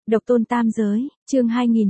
Độc tôn tam giới, chương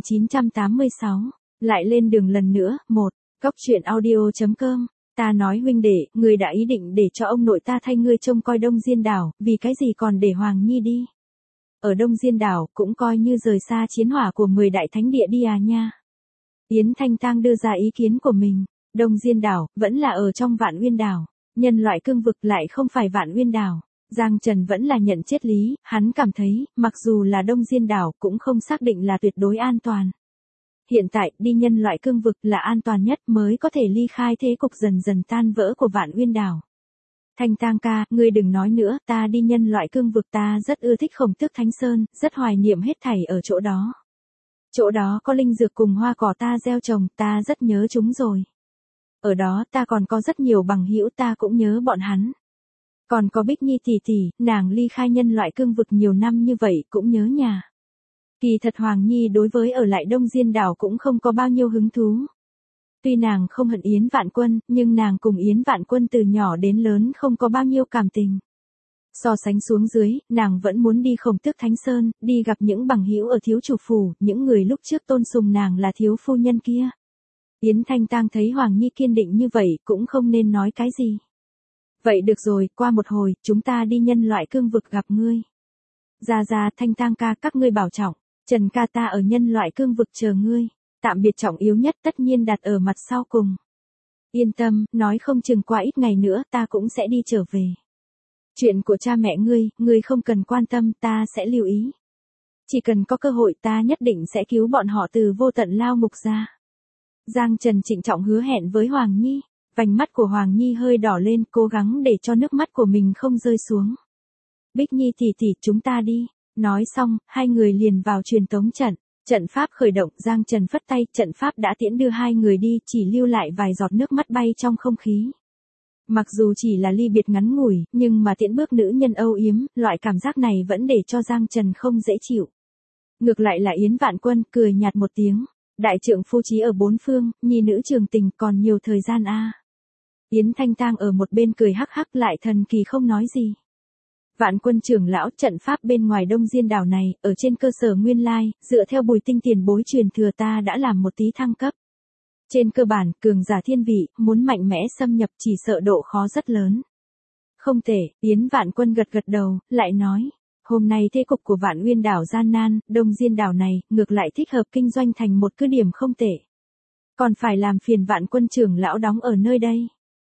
2986. Lại lên đường lần nữa, 1. Góc truyện audio.com. Ta nói huynh đệ, người đã ý định để cho ông nội ta thay ngươi trông coi Đông Diên đảo, vì cái gì còn để Hoàng Nhi đi. Ở Đông Diên đảo cũng coi như rời xa chiến hỏa của 10 đại thánh địa đi à nha. Yến Thanh Tang đưa ra ý kiến của mình, Đông Diên đảo vẫn là ở trong Vạn Uyên đảo, nhân loại cương vực lại không phải Vạn Uyên đảo. Giang Trần vẫn là nhận triết lý, hắn cảm thấy, mặc dù là Đông Diên đảo cũng không xác định là tuyệt đối an toàn. Hiện tại, đi nhân loại cương vực là an toàn nhất mới có thể ly khai thế cục dần dần tan vỡ của Vạn Uyên đảo. Thanh Tang ca, ngươi đừng nói nữa, ta đi nhân loại cương vực, ta rất ưa thích Khổng Tước Thánh Sơn, rất hoài niệm hết thảy ở chỗ đó. Chỗ đó có linh dược cùng hoa cỏ ta gieo trồng, ta rất nhớ chúng rồi. Ở đó ta còn có rất nhiều bằng hữu, ta cũng nhớ bọn hắn. Còn có Bích Nhi tỷ tỷ, nàng ly khai nhân loại cương vực nhiều năm như vậy cũng nhớ nhà. Kỳ thật Hoàng Nhi đối với ở lại Đông Diên đảo cũng không có bao nhiêu hứng thú. Tuy nàng không hận Yến Vạn Quân, nhưng nàng cùng Yến Vạn Quân từ nhỏ đến lớn không có bao nhiêu cảm tình. So sánh xuống dưới, nàng vẫn muốn đi Khổng Tước Thánh Sơn, đi gặp những bằng hữu ở thiếu chủ phủ, những người lúc trước tôn sùng nàng là thiếu phu nhân kia. Yến Thanh Tang thấy Hoàng Nhi kiên định như vậy cũng không nên nói cái gì. Vậy được rồi, qua một hồi, chúng ta đi nhân loại cương vực gặp ngươi. Ra, Thanh Tang ca, các ngươi bảo trọng, Trần ca ta ở nhân loại cương vực chờ ngươi. Tạm biệt trọng yếu nhất tất nhiên đặt ở mặt sau cùng. Yên tâm, nói không chừng qua ít ngày nữa ta cũng sẽ đi trở về. Chuyện của cha mẹ ngươi không cần quan tâm, ta sẽ lưu ý. Chỉ cần có cơ hội ta nhất định sẽ cứu bọn họ từ vô tận lao ngục ra. Giang Trần trịnh trọng hứa hẹn với Hoàng Nhi. Vành mắt của Hoàng Nhi hơi đỏ lên, cố gắng để cho nước mắt của mình không rơi xuống. Bích Nhi tỷ tỷ, chúng ta đi. Nói xong, hai người liền vào truyền tống trận. Trận pháp khởi động, Giang Trần phất tay, trận pháp đã tiễn đưa hai người đi, chỉ lưu lại vài giọt nước mắt bay trong không khí. Mặc dù chỉ là ly biệt ngắn ngủi, nhưng mà tiễn bước nữ nhân âu yếm, loại cảm giác này vẫn để cho Giang Trần không dễ chịu. Ngược lại là Yến Vạn Quân, cười nhạt một tiếng. Đại trượng phu chí ở bốn phương, nhi nữ trường tình, còn nhiều thời gian a. Yến Thanh Tang ở một bên cười hắc hắc, lại thần kỳ không nói gì. Vạn Quân trưởng lão, trận pháp bên ngoài Đông Diên đảo này, ở trên cơ sở nguyên lai, dựa theo Bùi Tinh tiền bối truyền thừa ta đã làm một tí thăng cấp. Trên cơ bản, cường giả thiên vị, muốn mạnh mẽ xâm nhập chỉ sợ độ khó rất lớn. Không thể, Yến Vạn Quân gật đầu, lại nói, hôm nay thế cục của Vạn Uyên đảo gian nan, Đông Diên đảo này, ngược lại thích hợp kinh doanh thành một cứ điểm không tệ. Còn phải làm phiền Vạn Quân trưởng lão đóng ở nơi đây.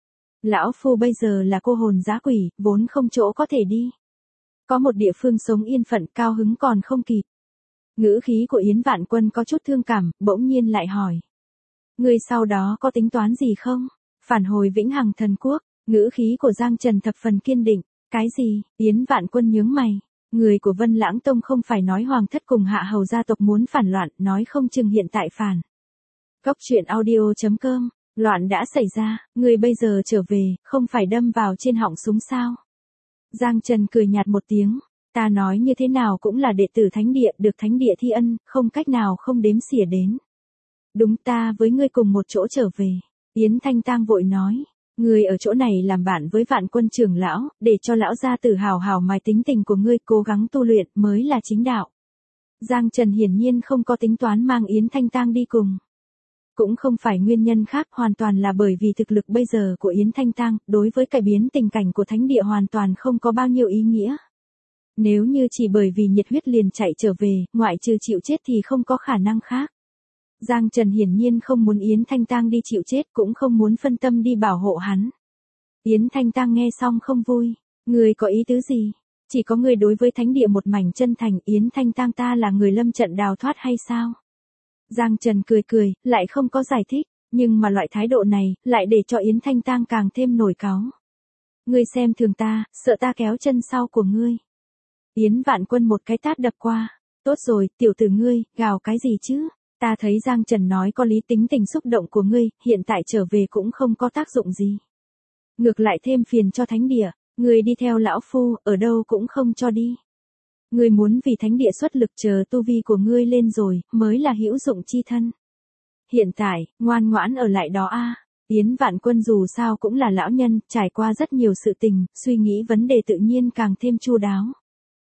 Lão phu bây giờ là cô hồn dã quỷ, vốn không chỗ có thể đi. Có một địa phương sống yên phận, cao hứng còn không kịp. Ngữ khí của Yến Vạn Quân có chút thương cảm, bỗng nhiên lại hỏi. Người sau đó có tính toán gì không? Phản hồi Vĩnh Hằng Thần Quốc, ngữ khí của Giang Trần thập phần kiên định. Cái gì? Yến Vạn Quân nhướng mày. Người của Vân Lãng Tông không phải nói Hoàng thất cùng Hạ hầu gia tộc muốn phản loạn, nói không chừng hiện tại phản. Góc truyện audio.com. Loạn đã xảy ra, người bây giờ trở về, không phải đâm vào trên họng súng sao? Giang Trần cười nhạt một tiếng, ta nói như thế nào cũng là đệ tử thánh địa, được thánh địa thi ân, không cách nào không đếm xỉa đến. Đúng, ta với ngươi cùng một chỗ trở về. Yến Thanh Tang vội nói, ngươi ở chỗ này làm bạn với Vạn Quân trưởng lão, để cho lão gia tử hào hào mài tính tình của ngươi, cố gắng tu luyện mới là chính đạo. Giang Trần hiển nhiên không có tính toán mang Yến Thanh Tang đi cùng. Cũng không phải nguyên nhân khác, hoàn toàn là bởi vì thực lực bây giờ của Yến Thanh Tang, đối với cải biến tình cảnh của thánh địa hoàn toàn không có bao nhiêu ý nghĩa. Nếu như chỉ bởi vì nhiệt huyết liền chạy trở về, ngoại trừ chịu chết thì không có khả năng khác. Giang Trần hiển nhiên không muốn Yến Thanh Tang đi chịu chết, cũng không muốn phân tâm đi bảo hộ hắn. Yến Thanh Tang nghe xong không vui, người có ý tứ gì? Chỉ có người đối với thánh địa một mảnh chân thành, Yến Thanh Tang ta là người lâm trận đào thoát hay sao? Giang Trần cười, lại không có giải thích, nhưng mà loại thái độ này, lại để cho Yến Thanh Tang càng thêm nổi cáu. Ngươi xem thường ta, sợ ta kéo chân sau của ngươi. Yến Vạn Quân một cái tát đập qua, tốt rồi, tiểu tử ngươi, gào cái gì chứ? Ta thấy Giang Trần nói có lý, tính tình xúc động của ngươi, hiện tại trở về cũng không có tác dụng gì. Ngược lại thêm phiền cho thánh địa, ngươi đi theo lão phu, ở đâu cũng không cho đi. Ngươi muốn vì thánh địa xuất lực, chờ tu vi của ngươi lên rồi, mới là hữu dụng chi thân. Hiện tại, ngoan ngoãn ở lại đó a. Yến Vạn Quân dù sao cũng là lão nhân, trải qua rất nhiều sự tình, suy nghĩ vấn đề tự nhiên càng thêm chu đáo.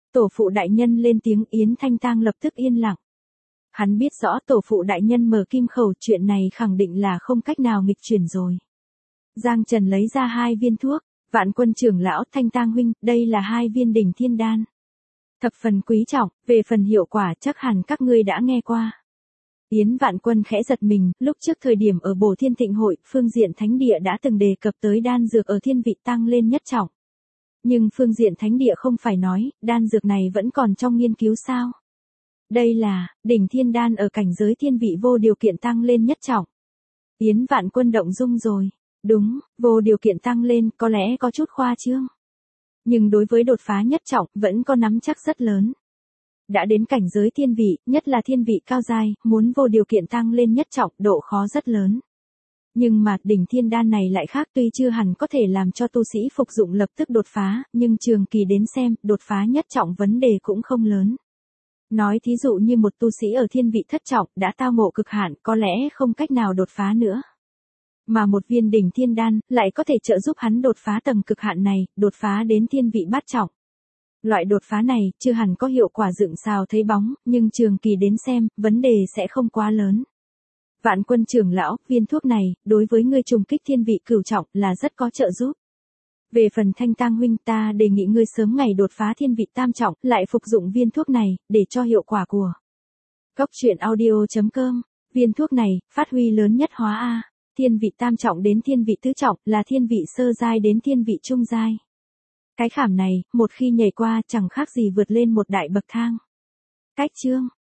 Tổ phụ đại nhân lên tiếng, Yến Thanh Tang lập tức yên lặng. Hắn biết rõ tổ phụ đại nhân mở kim khẩu, chuyện này khẳng định là không cách nào nghịch chuyển rồi. Giang Trần lấy ra 2 viên thuốc, Vạn Quân trưởng lão, Thanh Tang huynh, đây là 2 viên đỉnh thiên đan. Thập phần quý trọng, về phần hiệu quả chắc hẳn các ngươi đã nghe qua. Yến Vạn Quân khẽ giật mình, lúc trước thời điểm ở Bổ Thiên Thịnh hội, Phương Diện Thánh Địa đã từng đề cập tới đan dược ở thiên vị tăng lên nhất trọng. Nhưng Phương Diện Thánh Địa không phải nói, đan dược này vẫn còn trong nghiên cứu sao? Đây là, đỉnh thiên đan ở cảnh giới thiên vị vô điều kiện tăng lên nhất trọng. Yến Vạn Quân động dung rồi. Đúng, vô điều kiện tăng lên có lẽ có chút khoa trương. Nhưng đối với đột phá nhất trọng, vẫn có nắm chắc rất lớn. Đã đến cảnh giới thiên vị, nhất là thiên vị cao giai, muốn vô điều kiện tăng lên nhất trọng, độ khó rất lớn. Nhưng mà, đỉnh thiên đan này lại khác, tuy chưa hẳn có thể làm cho tu sĩ phục dụng lập tức đột phá, nhưng trường kỳ đến xem, đột phá nhất trọng vấn đề cũng không lớn. Nói thí dụ như một tu sĩ ở thiên vị thất trọng, đã tao ngộ cực hạn, có lẽ không cách nào đột phá nữa. Mà một viên đỉnh thiên đan, lại có thể trợ giúp hắn đột phá tầng cực hạn này, đột phá đến thiên vị bát trọng. Loại đột phá này, chưa hẳn có hiệu quả dựng xào thấy bóng, nhưng trường kỳ đến xem, vấn đề sẽ không quá lớn. Vạn Quân trưởng lão, viên thuốc này, đối với ngươi trùng kích thiên vị cửu trọng, là rất có trợ giúp. Về phần Thanh Tang huynh, ta đề nghị ngươi sớm ngày đột phá thiên vị tam trọng, lại phục dụng viên thuốc này, để cho hiệu quả của. Cốc truyện audio.com, viên thuốc này, phát huy lớn nhất hóa A. Thiên vị tam trọng đến thiên vị tứ trọng, là thiên vị sơ giai đến thiên vị trung giai. Cái khảm này, một khi nhảy qua chẳng khác gì vượt lên một đại bậc thang. Cách chương